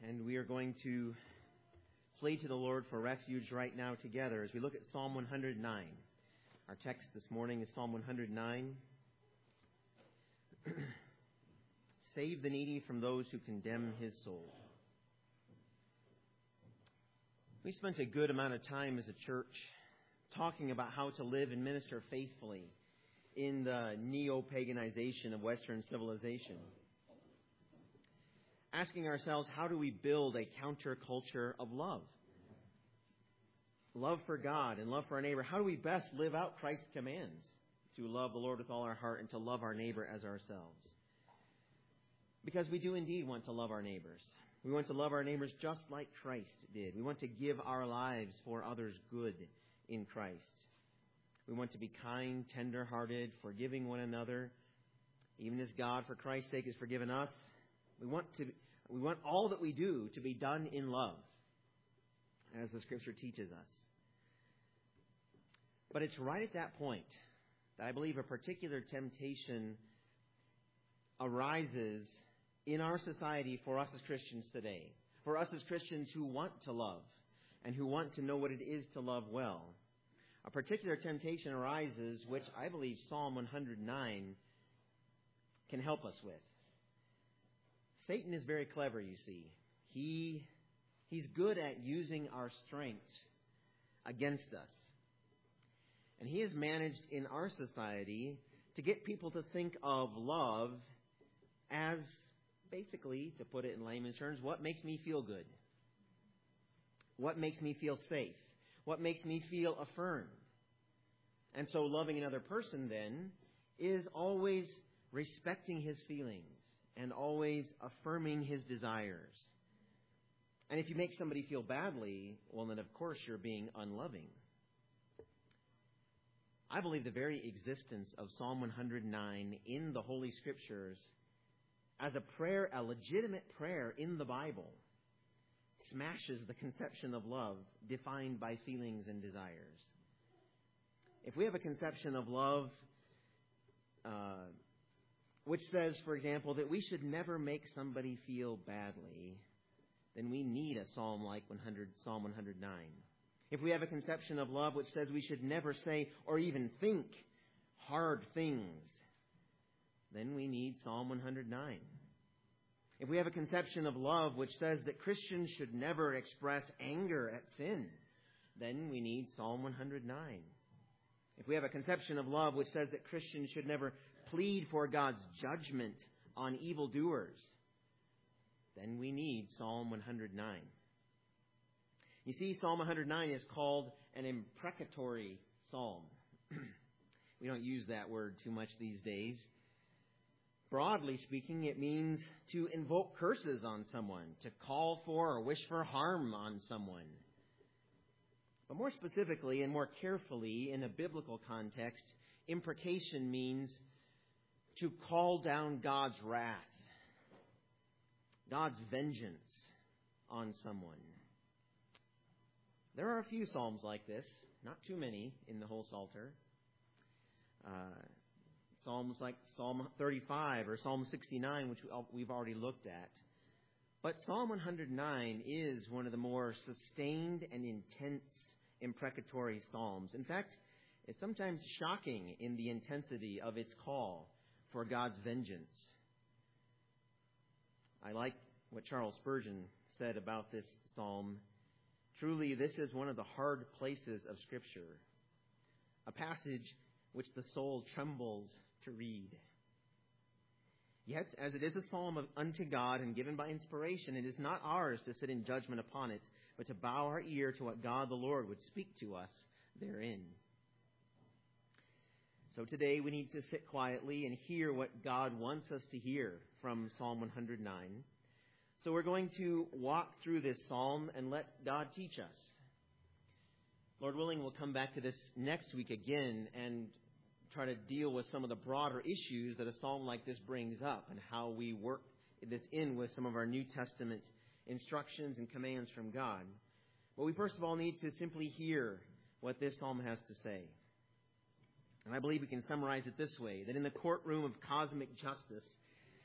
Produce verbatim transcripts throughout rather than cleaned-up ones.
and we are going to flee to the Lord for refuge right now together as we look at Psalm one hundred nine. Our text this morning is Psalm one hundred nine. Save the needy from those who condemn his soul. We spent a good amount of time as a church talking about how to live and minister faithfully in the neo-paganization of Western civilization. Asking ourselves, how do we build a counterculture of love? Love for God and love for our neighbor. How do we best live out Christ's commands to love the Lord with all our heart and to love our neighbor as ourselves? Because we do indeed want to love our neighbors. We want to love our neighbors just like Christ did. We want to give our lives for others' good in Christ. We want to be kind, tender-hearted, forgiving one another, even as God, for Christ's sake, has forgiven us. We want to. We want all that we do to be done in love, as the Scripture teaches us. But it's right at that point that I believe a particular temptation arises in our society for us as Christians today, for us as Christians who want to love and who want to know what it is to love well. A particular temptation arises, which I believe Psalm one hundred nine can help us with. Satan is very clever, you see. He, he's good at using our strengths against us. And he has managed in our society to get people to think of love as, basically, to put it in layman's terms, what makes me feel good? What makes me feel safe? What makes me feel affirmed? And so loving another person, then, is always respecting his feelings and always affirming his desires. And if you make somebody feel badly, well, then, of course, you're being unloving. I believe the very existence of Psalm one hundred nine in the Holy Scriptures as a prayer, a legitimate prayer in the Bible, smashes the conception of love defined by feelings and desires. If we have a conception of love uh, which says, for example, that we should never make somebody feel badly, then we need a psalm like one hundred, Psalm one hundred nine. If we have a conception of love which says we should never say or even think hard things, then we need Psalm one hundred nine. If we have a conception of love which says that Christians should never express anger at sin, then we need Psalm one hundred nine. If we have a conception of love which says that Christians should never plead for God's judgment on evildoers, then we need Psalm one hundred nine. You see, Psalm one hundred nine is called an imprecatory psalm. We don't use that word too much these days. Broadly speaking, it means to invoke curses on someone, to call for or wish for harm on someone. But more specifically and more carefully, in a biblical context, imprecation means to call down God's wrath, God's vengeance on someone. There are a few psalms like this, not too many in the whole Psalter. Uh, psalms like Psalm thirty-five or Psalm sixty-nine, which we've already looked at. But Psalm one hundred nine is one of the more sustained and intense imprecatory psalms. In fact, it's sometimes shocking in the intensity of its call for God's vengeance. I like what Charles Spurgeon said about this psalm. Truly, this is one of the hard places of Scripture, a passage which the soul trembles to read. Yet, as it is a psalm of, unto God and given by inspiration, it is not ours to sit in judgment upon it, but to bow our ear to what God the Lord would speak to us therein. So today we need to sit quietly and hear what God wants us to hear from Psalm one hundred nine. So we're going to walk through this psalm and let God teach us. Lord willing, we'll come back to this next week again and try to deal with some of the broader issues that a psalm like this brings up and how we work this in with some of our New Testament instructions and commands from God. But we first of all need to simply hear what this psalm has to say. And I believe we can summarize it this way, that in the courtroom of cosmic justice,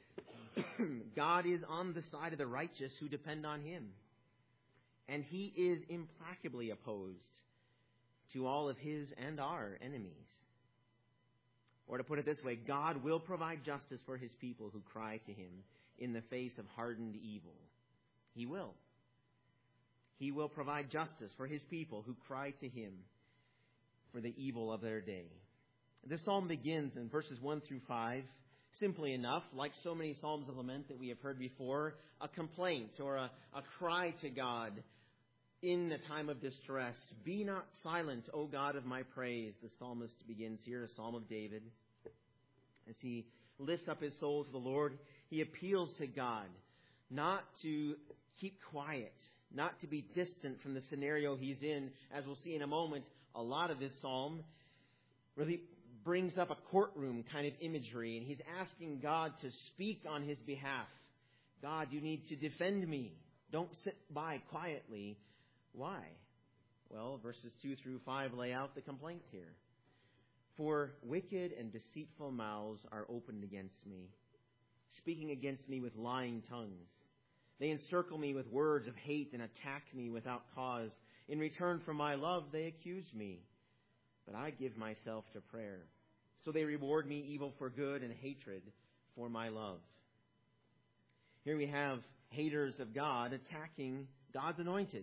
God is on the side of the righteous who depend on him. And he is implacably opposed to all of his and our enemies. Or to put it this way, God will provide justice for his people who cry to him in the face of hardened evil. He will. He will provide justice for his people who cry to him for the evil of their day. This psalm begins in verses one through five, simply enough, like so many psalms of lament that we have heard before, a complaint or a, a cry to God in the time of distress. Be not silent, O God of my praise. The psalmist begins here, a psalm of David. As he lifts up his soul to the Lord, he appeals to God not to keep quiet, not to be distant from the scenario he's in. As we'll see in a moment, a lot of this psalm really brings up a courtroom kind of imagery, and he's asking God to speak on his behalf. God, you need to defend me. Don't sit by quietly. Why? Well, verses two through five lay out the complaint here. For wicked and deceitful mouths are opened against me, speaking against me with lying tongues. They encircle me with words of hate and attack me without cause. In return for my love, they accuse me. But I give myself to prayer. So they reward me evil for good and hatred for my love. Here we have haters of God attacking God's anointed.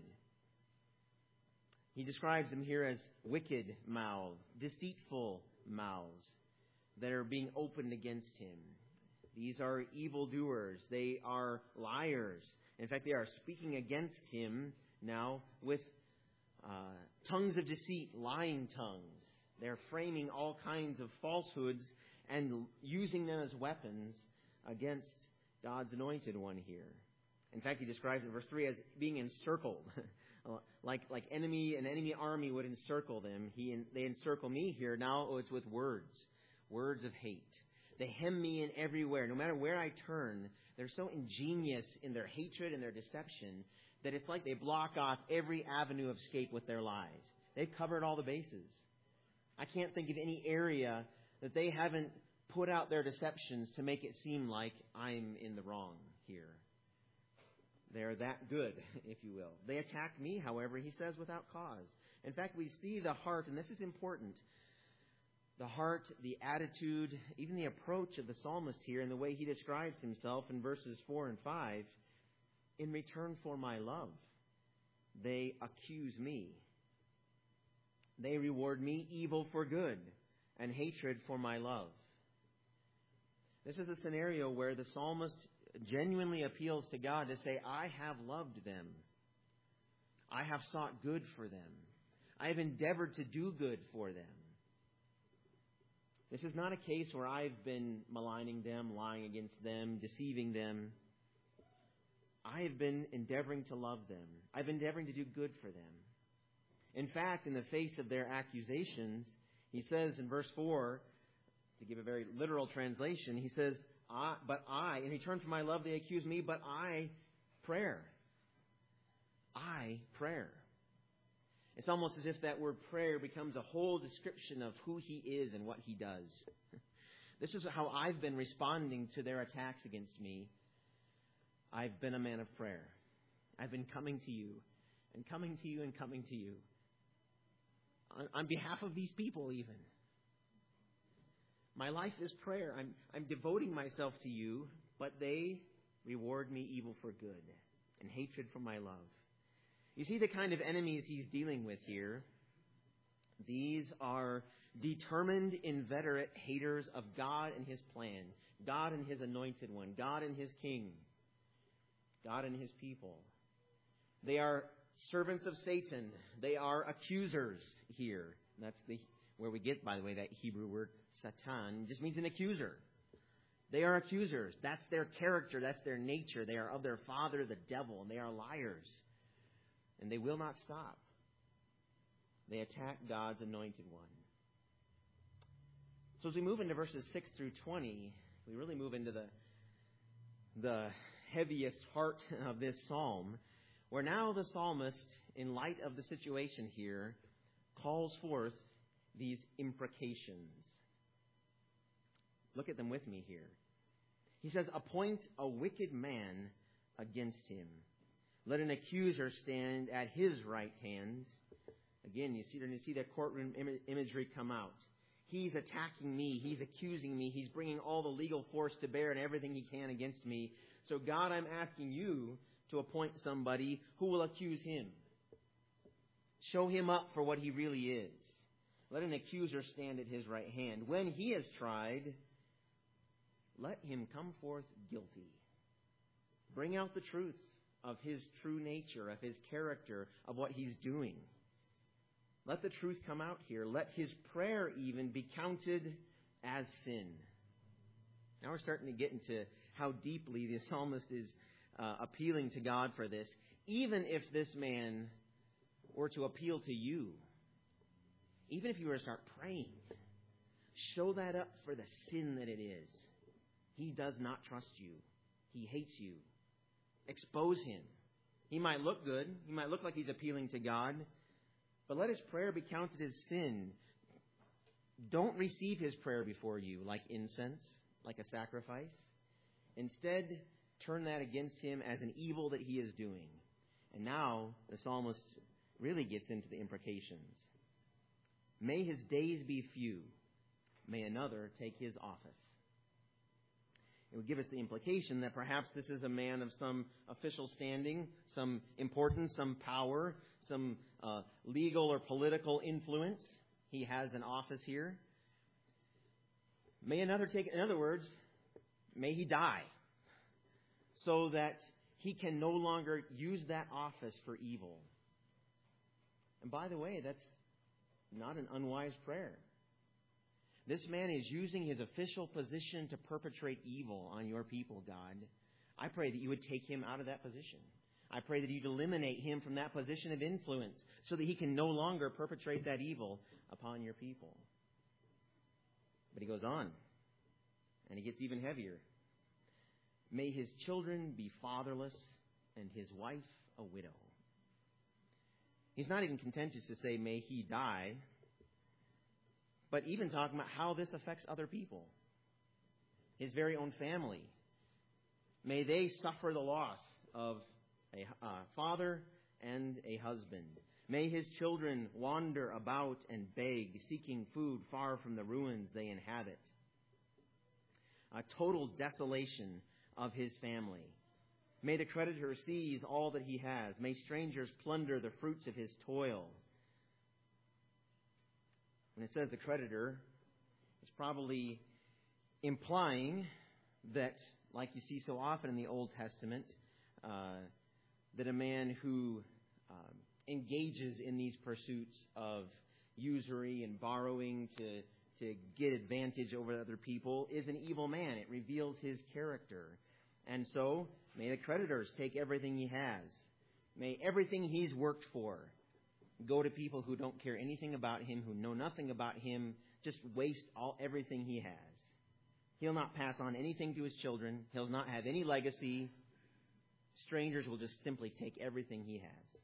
He describes them here as wicked mouths, deceitful mouths that are being opened against him. These are evildoers. They are liars. In fact, they are speaking against him now with uh, tongues of deceit, lying tongues. They're framing all kinds of falsehoods and using them as weapons against God's anointed one here. In fact, he describes it in verse three as being encircled. like like enemy an enemy army would encircle them. He They encircle me here. Now oh, it's with words. Words of hate. They hem me in everywhere. No matter where I turn, they're so ingenious in their hatred and their deception that it's like they block off every avenue of escape with their lies. They've covered all the bases. I can't think of any area that they haven't put out their deceptions to make it seem like I'm in the wrong here. They're that good, if you will. They attack me, however, he says, without cause. In fact, we see the heart, and this is important, the heart, the attitude, even the approach of the psalmist here and the way he describes himself in verses four and five. In return for my love, they accuse me. They reward me evil for good and hatred for my love. This is a scenario where the psalmist genuinely appeals to God to say, I have loved them. I have sought good for them. I have endeavored to do good for them. This is not a case where I've been maligning them, lying against them, deceiving them. I have been endeavoring to love them. I've been endeavoring to do good for them. In fact, in the face of their accusations, he says in verse four, to give a very literal translation, he says, I, but I, in return for my love, they accuse me, but I, prayer. I, prayer. It's almost as if that word prayer becomes a whole description of who he is and what he does. This is how I've been responding to their attacks against me. I've been a man of prayer. I've been coming to you and coming to you and coming to you. On, on behalf of these people even. My life is prayer. I'm, I'm devoting myself to you, but they reward me evil for good and hatred for my love. You see the kind of enemies he's dealing with here. These are determined, inveterate haters of God and his plan, God and his anointed one, God and his king, God and his people. They are servants of Satan. They are accusers here. That's the where we get, by the way, that Hebrew word Satan. It just means an accuser. They are accusers. That's their character. That's their nature. They are of their father, the devil, and they are liars. And they will not stop. They attack God's anointed one. So as we move into verses six through twenty, we really move into the, the heaviest part of this psalm, where now the psalmist, in light of the situation here, calls forth these imprecations. Look at them with me here. He says, appoint a wicked man against him. Let an accuser stand at his right hand. Again, you see, you see that courtroom im- imagery come out. He's attacking me. He's accusing me. He's bringing all the legal force to bear and everything he can against me. So God, I'm asking you to appoint somebody who will accuse him. Show him up for what he really is. Let an accuser stand at his right hand. When he is tried, let him come forth guilty. Bring out the truth of his true nature, of his character, of what he's doing. Let the truth come out here. Let his prayer even be counted as sin. Now we're starting to get into how deeply the psalmist is uh, appealing to God for this. Even if this man were to appeal to you, even if you were to start praying, show that up for the sin that it is. He does not trust you. He hates you. Expose him. He might look good. He might look like he's appealing to God. But let his prayer be counted as sin. Don't receive his prayer before you like incense, like a sacrifice. Instead, turn that against him as an evil that he is doing. And now the psalmist really gets into the imprecations. May his days be few. May another take his office. It would give us the implication that perhaps this is a man of some official standing, some importance, some power, some uh, legal or political influence. He has an office here. May another take, in other words, may he die so that he can no longer use that office for evil. And by the way, that's not an unwise prayer. This man is using his official position to perpetrate evil on your people, God. I pray that you would take him out of that position. I pray that you'd eliminate him from that position of influence so that he can no longer perpetrate that evil upon your people. But he goes on, and he gets even heavier. May his children be fatherless and his wife a widow. He's not even content just to say, may he die, but even talking about how this affects other people. His very own family. May they suffer the loss of a uh, father and a husband. May his children wander about and beg, seeking food far from the ruins they inhabit. A total desolation of his family. May the creditor seize all that he has. May strangers plunder the fruits of his toil. When it says the creditor, it's probably implying that, like you see so often in the Old Testament, uh, that a man who um, engages in these pursuits of usury and borrowing to, to get advantage over other people is an evil man. It reveals his character. And so, may the creditors take everything he has. May everything he's worked for go to people who don't care anything about him, who know nothing about him, just waste all everything he has. He'll not pass on anything to his children. He'll not have any legacy. Strangers will just simply take everything he has.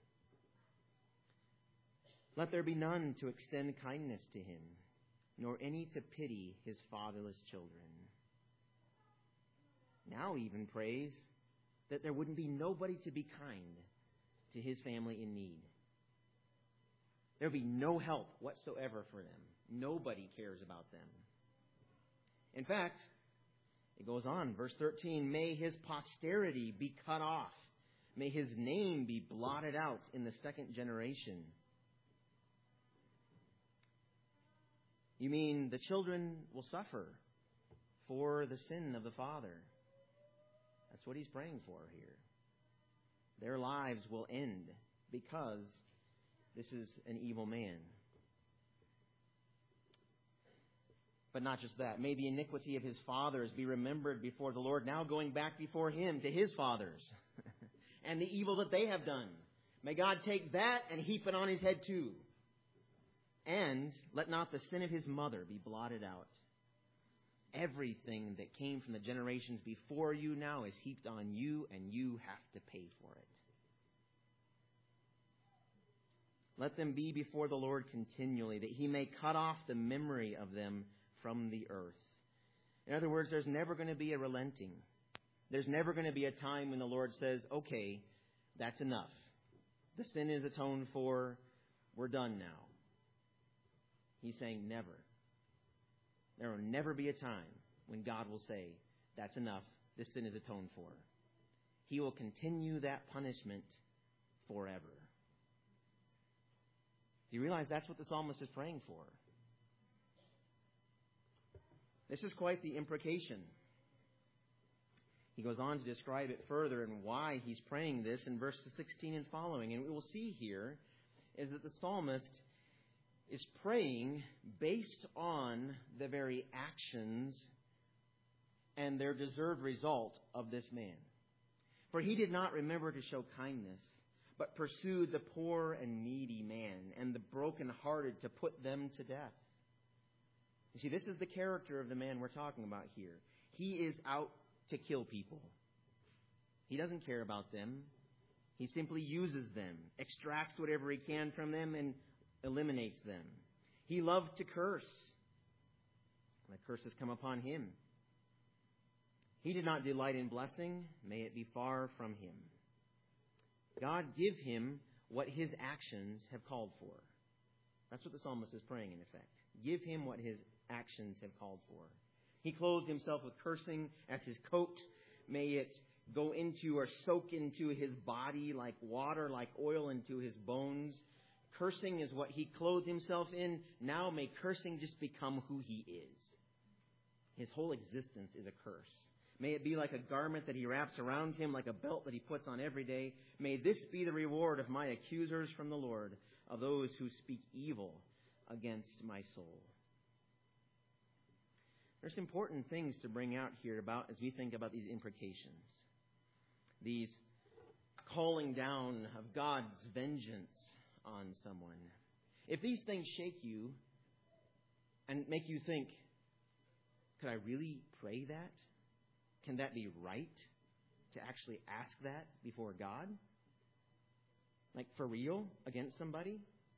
Let there be none to extend kindness to him, nor any to pity his fatherless children. Now even prays that there wouldn't be nobody to be kind to his family in need. There would be no help whatsoever for them. Nobody cares about them. In fact, it goes on, verse thirteen, may his posterity be cut off. May his name be blotted out in the second generation. You mean the children will suffer for the sin of the father. That's what he's praying for here. Their lives will end because this is an evil man. But not just that. May the iniquity of his fathers be remembered before the Lord, now going back before him to his fathers, and the evil that they have done. May God take that and heap it on his head too. And let not the sin of his mother be blotted out. Everything that came from the generations before you now is heaped on you, and you have to pay for it. Let them be before the Lord continually, that he may cut off the memory of them from the earth. In other words, there's never going to be a relenting. There's never going to be a time when the Lord says, okay, that's enough. The sin is atoned for. We're done now. He's saying never. There will never be a time when God will say, that's enough. This sin is atoned for. He will continue that punishment forever. Do you realize that's what the psalmist is praying for? This is quite the imprecation. He goes on to describe it further and why he's praying this in verses sixteen and following. And what we'll see here is that the psalmist is praying based on the very actions and their deserved result of this man. For he did not remember to show kindness, but pursued the poor and needy man and the brokenhearted to put them to death. You see, this is the character of the man we're talking about here. He is out to kill people. He doesn't care about them. He simply uses them, extracts whatever he can from them, and eliminates them. He loved to curse. The curses come upon him. He did not delight in blessing. May it be far from him. God give him what his actions have called for. That's what the psalmist is praying, in effect. Give him what his actions have called for. He clothed himself with cursing as his coat. May it go into or soak into his body like water, like oil into his bones. Cursing is what he clothed himself in. Now may cursing just become who he is. His whole existence is a curse. May it be like a garment that he wraps around him, like a belt that he puts on every day. May this be the reward of my accusers from the Lord, of those who speak evil against my soul. There's important things to bring out here about as we think about these imprecations. These calling down of God's vengeance on someone. If these things shake you and make you think, could I really pray that? Can that be right to actually ask that before God? Like for real against somebody?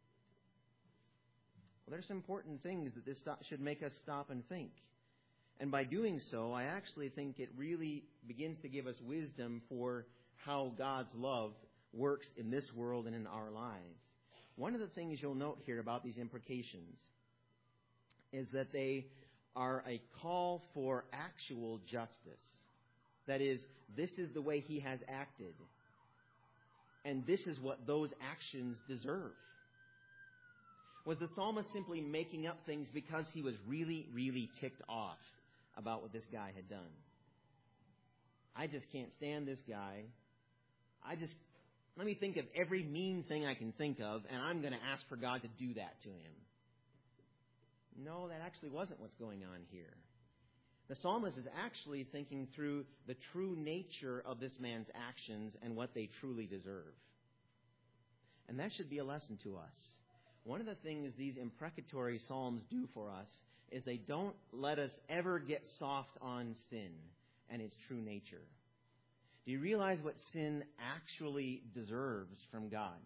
Well, there's some important things that this should make us stop and think. And by doing so, I actually think it really begins to give us wisdom for how God's love works in this world and in our lives. One of the things you'll note here about these imprecations is that they are a call for actual justice. That is, this is the way he has acted. And this is what those actions deserve. Was the psalmist simply making up things because he was really, really ticked off about what this guy had done? I just can't stand this guy. I just, let me think of every mean thing I can think of, and I'm going to ask for God to do that to him. No, that actually wasn't what's going on here. The psalmist is actually thinking through the true nature of this man's actions and what they truly deserve. And that should be a lesson to us. One of the things these imprecatory psalms do for us is they don't let us ever get soft on sin and its true nature. Do you realize what sin actually deserves from God?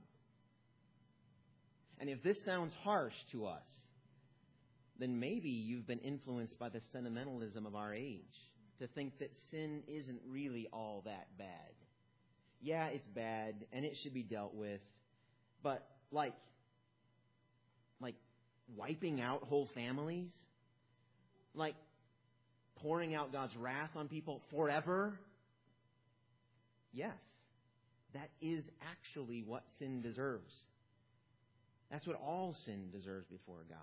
And if this sounds harsh to us, then maybe you've been influenced by the sentimentalism of our age to think that sin isn't really all that bad. Yeah, it's bad and it should be dealt with, but like, like wiping out whole families, like pouring out God's wrath on people forever. Yes, that is actually what sin deserves. That's what all sin deserves before God.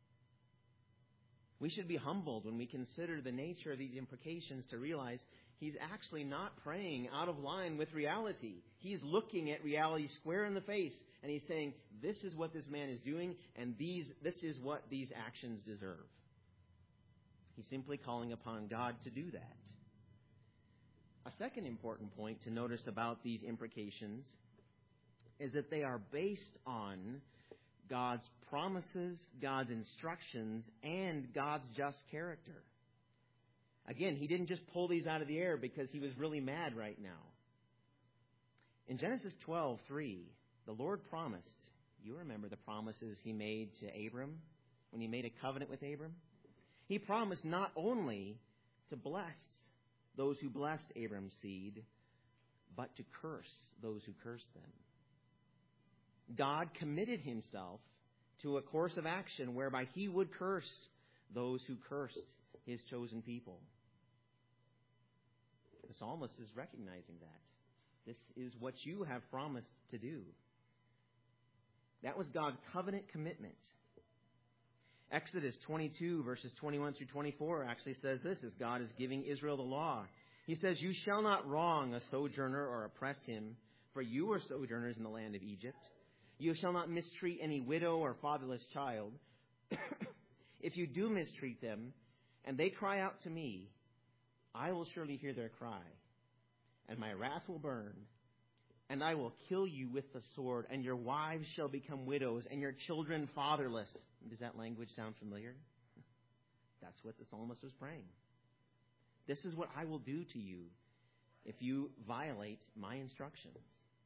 We should be humbled when we consider the nature of these imprecations to realize he's actually not praying out of line with reality. He's looking at reality square in the face, and he's saying, this is what this man is doing, and these this is what these actions deserve. He's simply calling upon God to do that. A second important point to notice about these imprecations is that they are based on God's promises, God's instructions, and God's just character. Again, he didn't just pull these out of the air because he was really mad right now. In Genesis twelve three, the Lord promised, you remember the promises he made to Abram when he made a covenant with Abram? He promised not only to bless those who blessed Abram's seed, but to curse those who cursed them. God committed himself to a course of action whereby he would curse those who cursed his chosen people. The psalmist is recognizing that. This is what you have promised to do. That was God's covenant commitment. Exodus twenty-two, verses twenty-one through twenty-four actually says this as God is giving Israel the law. He says, "You shall not wrong a sojourner or oppress him, for you are sojourners in the land of Egypt. You shall not mistreat any widow or fatherless child. If you do mistreat them, and they cry out to me, I will surely hear their cry, and my wrath will burn, and I will kill you with the sword, and your wives shall become widows, and your children fatherless." Does that language sound familiar? That's what the psalmist was praying. This is what I will do to you if you violate my instructions.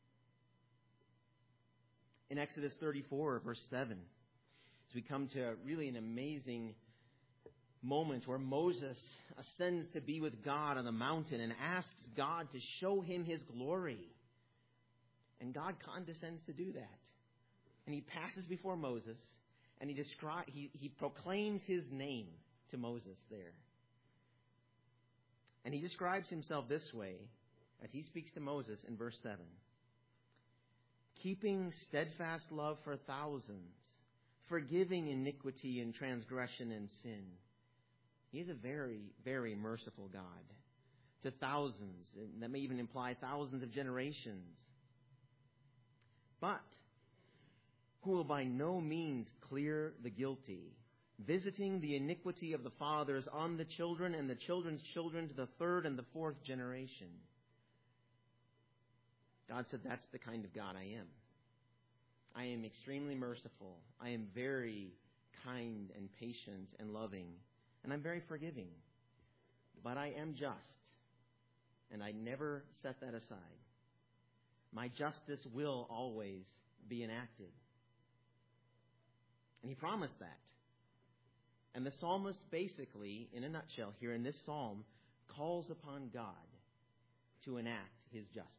In Exodus thirty-four, verse seven, as we come to really an amazing moment where Moses ascends to be with God on the mountain and asks God to show him his glory. And God condescends to do that. And he passes before Moses and he describes, he, he proclaims his name to Moses there. And he describes himself this way as he speaks to Moses in verse seven. "Keeping steadfast love for thousands, forgiving iniquity and transgression and sin." He is a very, very merciful God to thousands. And that may even imply thousands of generations. But who will by no means clear the guilty, visiting the iniquity of the fathers on the children and the children's children to the third and the fourth generation. God said, that's the kind of God I am. I am extremely merciful. I am very kind and patient and loving. And I'm very forgiving. But I am just. And I never set that aside. My justice will always be enacted. And he promised that. And the psalmist basically, in a nutshell here in this psalm, calls upon God to enact his justice.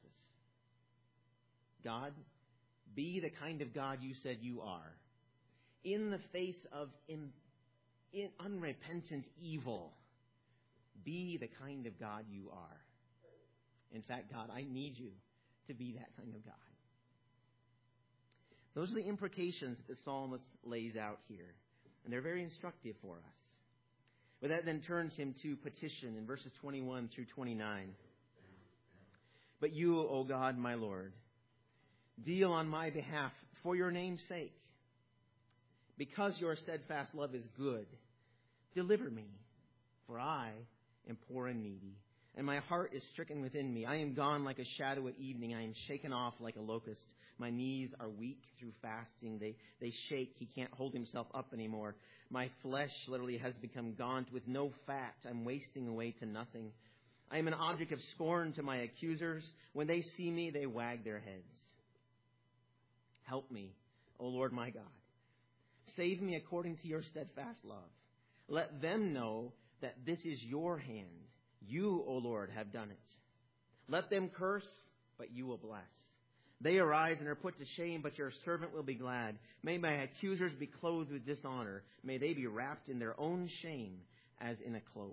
God, be the kind of God you said you are. In the face of in, in unrepentant evil, be the kind of God you are. In fact, God, I need you to be that kind of God. Those are the implications that the psalmist lays out here. And they're very instructive for us. But that then turns him to petition in verses twenty-one through twenty-nine. "But you, O God, my Lord, deal on my behalf for your name's sake. Because your steadfast love is good, deliver me, for I am poor and needy, and my heart is stricken within me. I am gone like a shadow at evening. I am shaken off like a locust. My knees are weak through fasting. They, they shake. He can't hold himself up anymore. My flesh literally has become gaunt with no fat. I'm wasting away to nothing. I am an object of scorn to my accusers. When they see me, they wag their heads. Help me, O Lord my God. Save me according to your steadfast love. Let them know that this is your hand. You, O Lord, have done it. Let them curse, but you will bless. They arise and are put to shame, but your servant will be glad. May my accusers be clothed with dishonor. May they be wrapped in their own shame as in a cloak.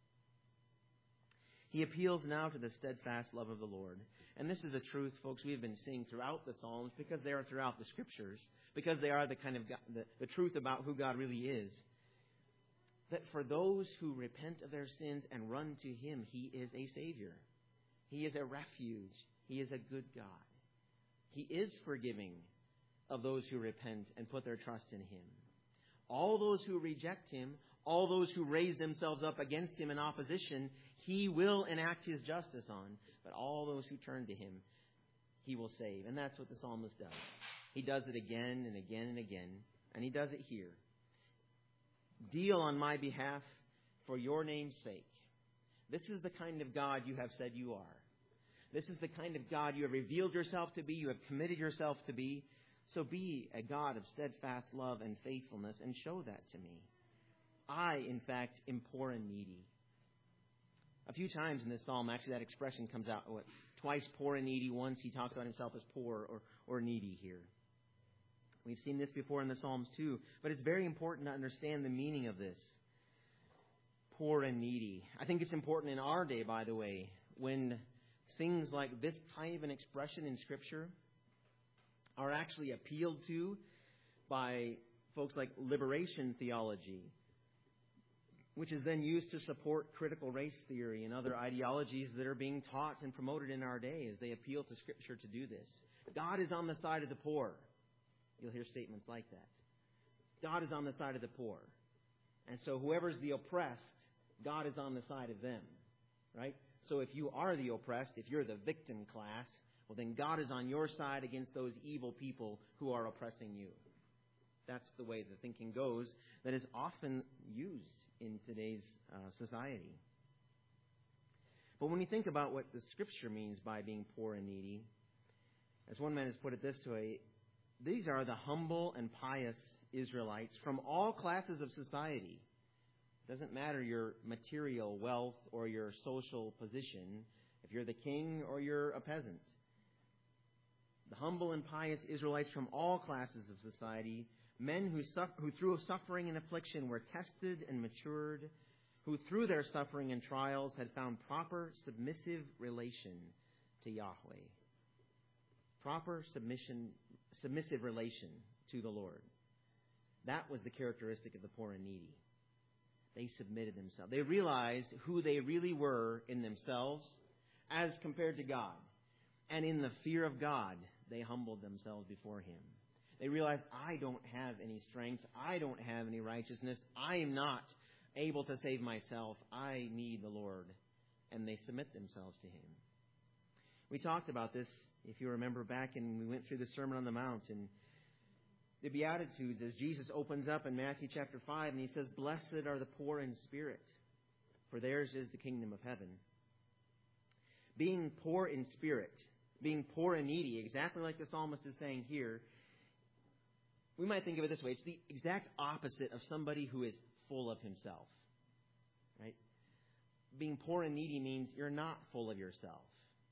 He appeals now to the steadfast love of the Lord. And this is a truth, folks, we've been seeing throughout the Psalms because they are throughout the Scriptures, because they are the kind of God, the, the truth about who God really is. That for those who repent of their sins and run to Him, He is a Savior. He is a refuge. He is a good God. He is forgiving of those who repent and put their trust in Him. All those who reject Him, all those who raise themselves up against Him in opposition, He will enact His justice on. But all those who turn to Him, He will save. And that's what the psalmist does. He does it again and again and again. And He does it here. Deal on my behalf for your name's sake. This is the kind of God you have said you are. This is the kind of God you have revealed yourself to be, you have committed yourself to be. So be a God of steadfast love and faithfulness and show that to me. I, in fact, am poor and needy. A few times in this psalm, actually that expression comes out. What, twice poor and needy. Once he talks about himself as poor or, or needy here. We've seen this before in the Psalms too. But it's very important to understand the meaning of this. Poor and needy. I think it's important in our day, by the way, when things like this kind of an expression in Scripture are actually appealed to by folks like liberation theology, which is then used to support critical race theory and other ideologies that are being taught and promoted in our day as they appeal to Scripture to do this. God is on the side of the poor. You'll hear statements like that. God is on the side of the poor. And so whoever's the oppressed, God is on the side of them. Right? So if you are the oppressed, if you're the victim class, well then God is on your side against those evil people who are oppressing you. That's the way the thinking goes that is often used in today's uh, society. But when you think about what the Scripture means by being poor and needy, as one man has put it this way, these are the humble and pious Israelites from all classes of society. It doesn't matter your material wealth or your social position, if you're the king or you're a peasant. The humble and pious Israelites from all classes of society, men who, suffer, who through suffering and affliction were tested and matured, who through their suffering and trials had found proper submissive relation to Yahweh. Proper submission, submissive relation to the Lord. That was the characteristic of the poor and needy. They submitted themselves. They realized who they really were in themselves as compared to God. And in the fear of God, they humbled themselves before Him. They realized, I don't have any strength. I don't have any righteousness. I am not able to save myself. I need the Lord. And they submit themselves to Him. We talked about this, if you remember back, and we went through the Sermon on the Mount and the Beatitudes as Jesus opens up in Matthew chapter five and He says, blessed are the poor in spirit, for theirs is the kingdom of heaven. Being poor in spirit, being poor and needy, exactly like the psalmist is saying here, we might think of it this way. It's the exact opposite of somebody who is full of himself. Right? Being poor and needy means you're not full of yourself.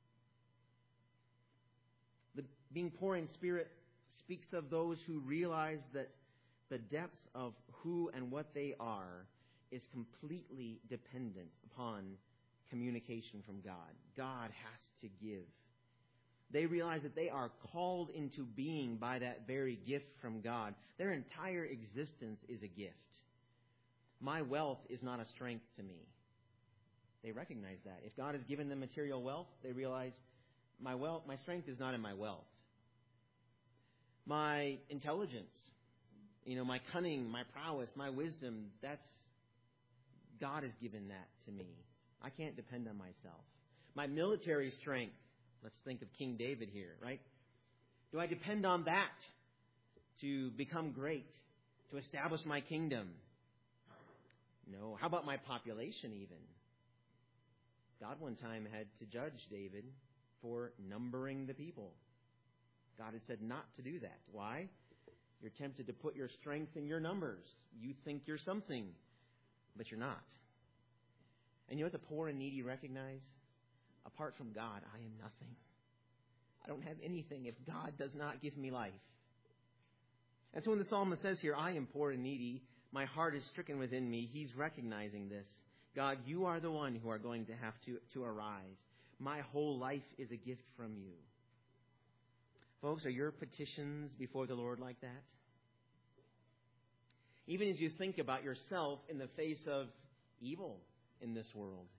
The, being poor in spirit speaks of those who realize that the depths of who and what they are is completely dependent upon communication from God. God has to give. They realize that they are called into being by that very gift from God. Their entire existence is a gift. My wealth is not a strength to me. They recognize that. If God has given them material wealth, they realize my wealth, my strength is not in my wealth. My intelligence, you know, my cunning, my prowess, my wisdom, that's, God has given that to me. I can't depend on myself. My military strength, let's think of King David here, right? Do I depend on that to become great, to establish my kingdom? No. How about my population even? God one time had to judge David for numbering the people. God had said not to do that. Why? You're tempted to put your strength in your numbers. You think you're something, but you're not. And you know what the poor and needy recognize? Apart from God, I am nothing. I don't have anything if God does not give me life. And so when the psalmist says here, I am poor and needy, my heart is stricken within me, he's recognizing this. God, you are the one who are going to have to, to arise. My whole life is a gift from you. Folks, are your petitions before the Lord like that? Even as you think about yourself in the face of evil in this world,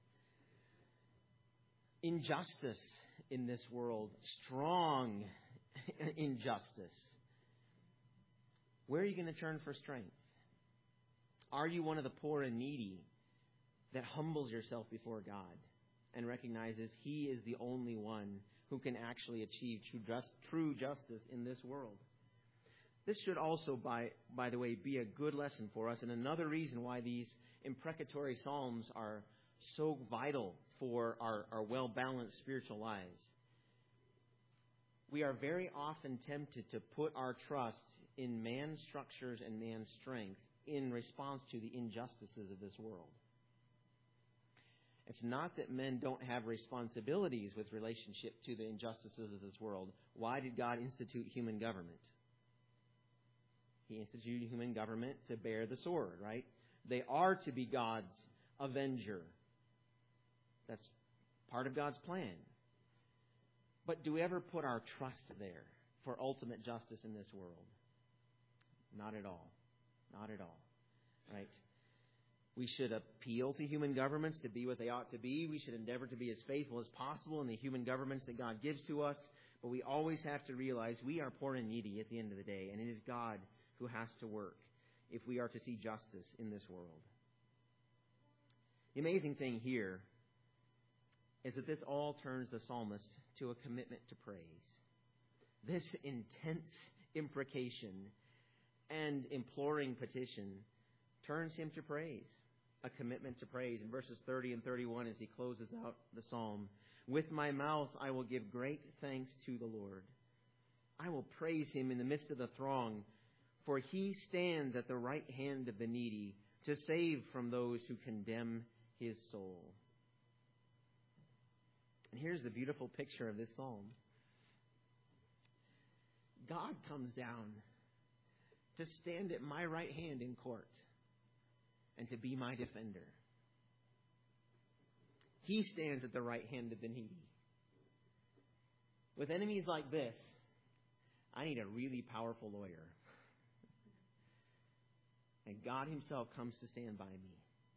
injustice in this world, strong injustice, where are you going to turn for strength? Are you one of the poor and needy that humbles yourself before God and recognizes He is the only one who can actually achieve true, just, true justice in this world? This should also, by, by the way, be a good lesson for us, and another reason why these imprecatory psalms are so vital for our, our well-balanced spiritual lives. We are very often tempted to put our trust in man's structures and man's strength in response to the injustices of this world. It's not that men don't have responsibilities with relationship to the injustices of this world. Why did God institute human government? He instituted human government to bear the sword, right? They are to be God's avenger. That's part of God's plan. But do we ever put our trust there for ultimate justice in this world? Not at all. Not at all. Right? We should appeal to human governments to be what they ought to be. We should endeavor to be as faithful as possible in the human governments that God gives to us. But we always have to realize we are poor and needy at the end of the day. And it is God who has to work if we are to see justice in this world. The amazing thing here is that this all turns the psalmist to a commitment to praise. This intense imprecation and imploring petition turns him to praise, a commitment to praise. In verses thirty and thirty-one, as he closes out the psalm, with my mouth I will give great thanks to the Lord. I will praise him in the midst of the throng, for he stands at the right hand of the needy to save from those who condemn his soul. And here's the beautiful picture of this psalm. God comes down to stand at my right hand in court and to be my defender. He stands at the right hand of the needy. With enemies like this, I need a really powerful lawyer. And God himself comes to stand by me.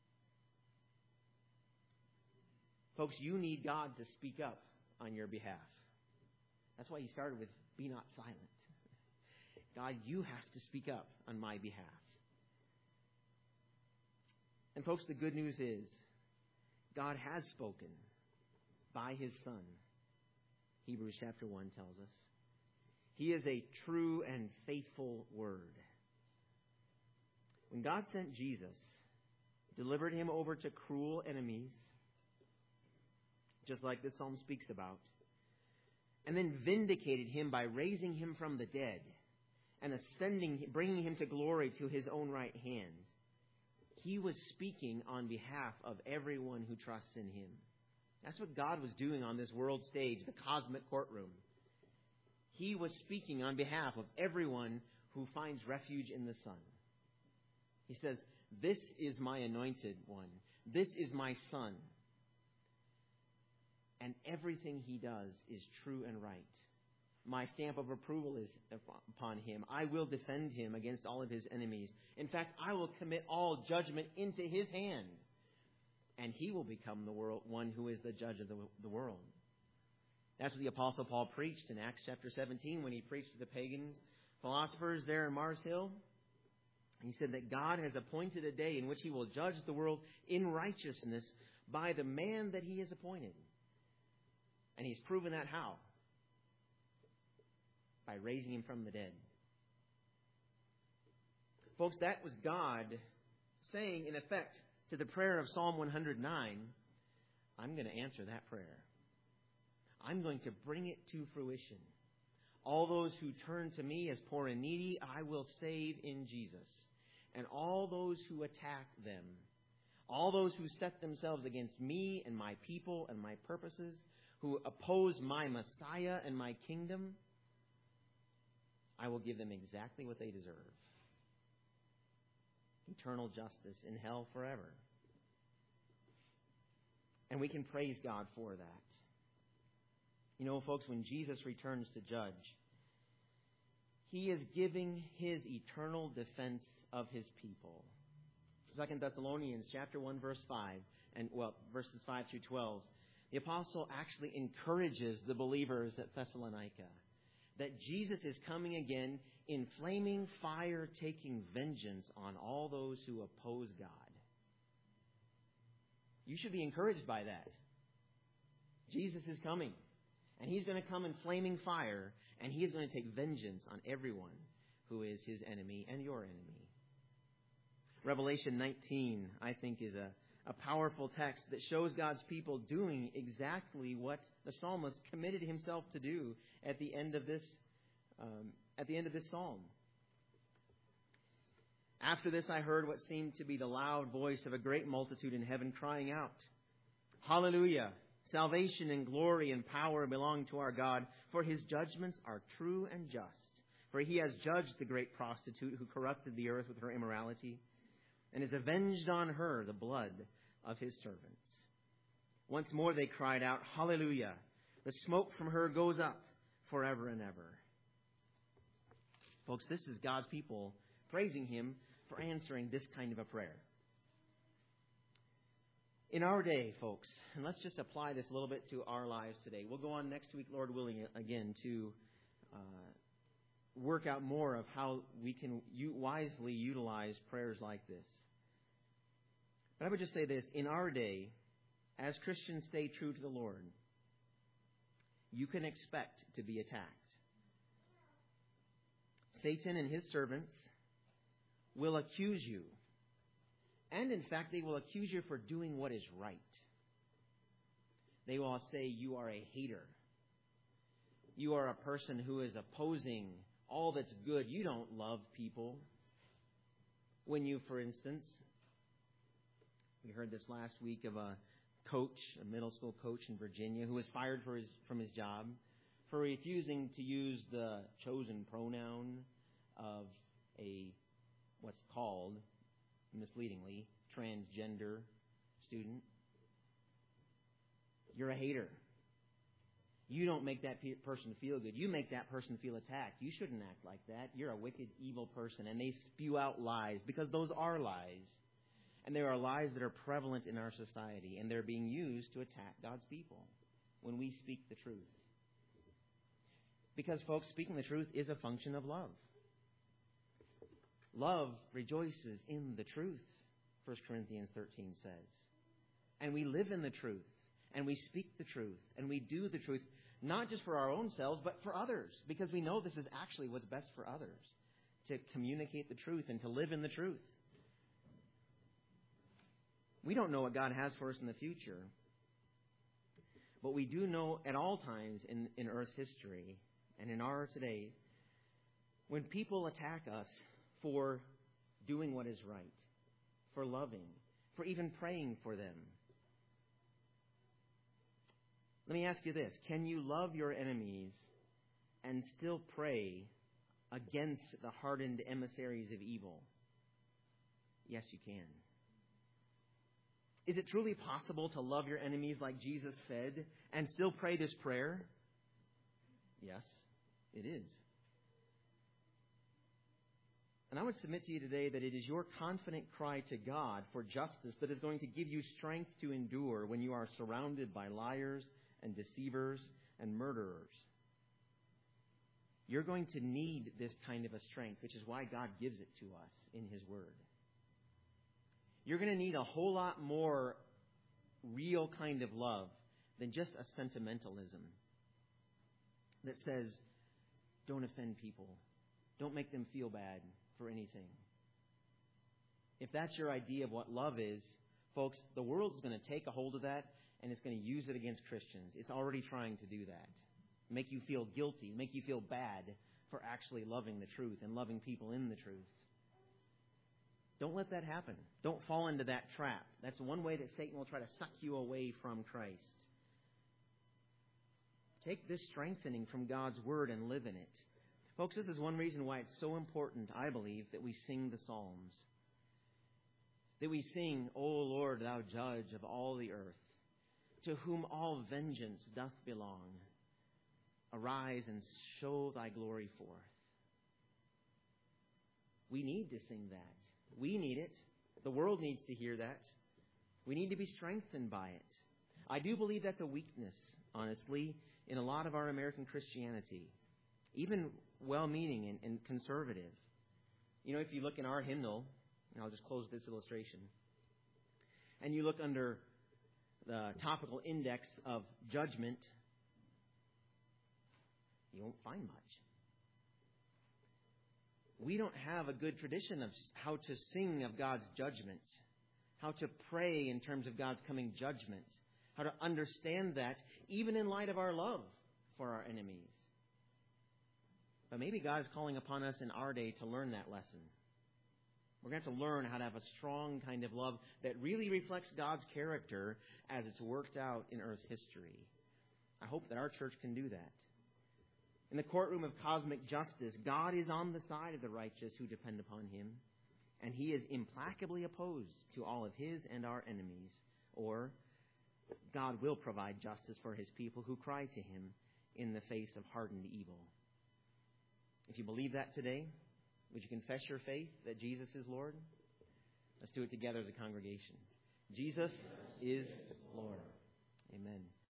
Folks, you need God to speak up on your behalf. That's why he started with, be not silent. God, you have to speak up on my behalf. And folks, the good news is, God has spoken by his Son. Hebrews chapter one tells us. He is a true and faithful word. When God sent Jesus, delivered him over to cruel enemies, just like this psalm speaks about, and then vindicated him by raising him from the dead and ascending, bringing him to glory to his own right hand, he was speaking on behalf of everyone who trusts in him. That's what God was doing on this world stage, the cosmic courtroom. He was speaking on behalf of everyone who finds refuge in the Son. He says, this is my anointed one. This is my Son. And everything he does is true and right. My stamp of approval is upon him. I will defend him against all of his enemies. In fact, I will commit all judgment into his hand. And he will become the world, one who is the judge of the, the world. That's what the Apostle Paul preached in Acts chapter seventeen when he preached to the pagan philosophers there in Mars Hill. He said that God has appointed a day in which he will judge the world in righteousness by the man that he has appointed. And he's proven that how? By raising him from the dead. Folks, that was God saying, in effect, to the prayer of Psalm one hundred nine, I'm going to answer that prayer. I'm going to bring it to fruition. All those who turn to me as poor and needy, I will save in Jesus. And all those who attack them, all those who set themselves against me and my people and my purposes, who oppose my Messiah and my kingdom, I will give them exactly what they deserve. Eternal justice in hell forever. And we can praise God for that. You know, folks, when Jesus returns to judge, he is giving his eternal defense of his people. Second Thessalonians chapter one, verse five, and well, verses five through twelve. The apostle actually encourages the believers at Thessalonica that Jesus is coming again in flaming fire, taking vengeance on all those who oppose God. You should be encouraged by that. Jesus is coming, and he's going to come in flaming fire, and he is going to take vengeance on everyone who is his enemy and your enemy. Revelation nineteen, I think, is a A powerful text that shows God's people doing exactly what the psalmist committed himself to do at the end of this, um, at the end of this psalm. After this, I heard what seemed to be the loud voice of a great multitude in heaven crying out, Hallelujah. Salvation and glory and power belong to our God, for his judgments are true and just. For he has judged the great prostitute who corrupted the earth with her immorality, and has avenged on her the blood of his servants. Once more they cried out, Hallelujah. The smoke from her goes up forever and ever. Folks, this is God's people praising him for answering this kind of a prayer. In our day, folks, and let's just apply this a little bit to our lives today. We'll go on next week, Lord willing, again to uh, work out more of how we can u- wisely utilize prayers like this. But I would just say this. In our day, as Christians stay true to the Lord, you can expect to be attacked. Satan and his servants will accuse you. And in fact, they will accuse you for doing what is right. They will say you are a hater. You are a person who is opposing all that's good. You don't love people. When you, for instance, we heard this last week of a coach, a middle school coach in Virginia, who was fired for his, from his job for refusing to use the chosen pronoun of a, what's called, misleadingly, transgender student. You're a hater. You don't make that pe- person feel good. You make that person feel attacked. You shouldn't act like that. You're a wicked, evil person. And they spew out lies, because those are lies. And there are lies that are prevalent in our society, and they're being used to attack God's people when we speak the truth. Because, folks, speaking the truth is a function of love. Love rejoices in the truth, First Corinthians thirteen says. And we live in the truth, and we speak the truth, and we do the truth, not just for our own selves, but for others, because we know this is actually what's best for others, to communicate the truth and to live in the truth. We don't know what God has for us in the future, but we do know at all times in, in Earth's history and in our today, when people attack us for doing what is right, for loving, for even praying for them. Let me ask you this. Can you love your enemies and still pray against the hardened emissaries of evil? Yes, you can. Is it truly possible to love your enemies like Jesus said and still pray this prayer? Yes, it is. And I would submit to you today that it is your confident cry to God for justice that is going to give you strength to endure when you are surrounded by liars and deceivers and murderers. You're going to need this kind of a strength, which is why God gives it to us in His Word. You're going to need a whole lot more real kind of love than just a sentimentalism that says, don't offend people. Don't make them feel bad for anything. If that's your idea of what love is, folks, the world is going to take a hold of that and it's going to use it against Christians. It's already trying to do that. Make you feel guilty, make you feel bad for actually loving the truth and loving people in the truth. Don't let that happen. Don't fall into that trap. That's one way that Satan will try to suck you away from Christ. Take this strengthening from God's Word and live in it. Folks, this is one reason why it's so important, I believe, that we sing the Psalms. That we sing, O Lord, thou judge of all the earth, to whom all vengeance doth belong. Arise and show thy glory forth. We need to sing that. We need it. The world needs to hear that. We need to be strengthened by it. I do believe that's a weakness, honestly, in a lot of our American Christianity, even well-meaning and, and conservative. You know, if you look in our hymnal, and I'll just close this illustration, and you look under the topical index of judgment, you won't find much. We don't have a good tradition of how to sing of God's judgment, how to pray in terms of God's coming judgment, how to understand that even in light of our love for our enemies. But maybe God is calling upon us in our day to learn that lesson. We're going to have to learn how to have a strong kind of love that really reflects God's character as it's worked out in Earth's history. I hope that our church can do that. In the courtroom of cosmic justice, God is on the side of the righteous who depend upon Him, and He is implacably opposed to all of His and our enemies. Or, God will provide justice for His people who cry to Him in the face of hardened evil. If you believe that today, would you confess your faith that Jesus is Lord? Let's do it together as a congregation. Jesus is Lord. Amen.